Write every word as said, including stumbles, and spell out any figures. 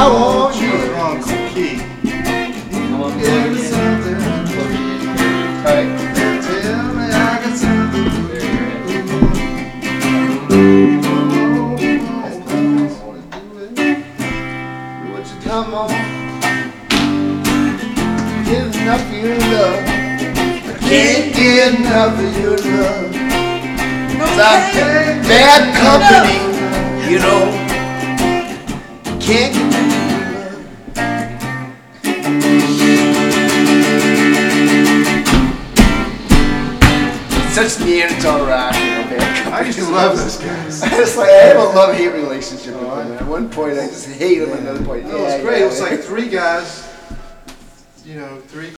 want you. Wrong key. Give me something. Alright. Tell me I got something. What you come on? Get enough of your love. I can't get enough of your love. Cause I'm bad company, you know. Can't get enough of your love. Such Neanderthal rock, you know, bad company. I used to love those guys. It's like I have a love-hate relationship with them. At one point, I just hate them. At another point, It yeah, was great. yeah, It was yeah. like three guys, you know, three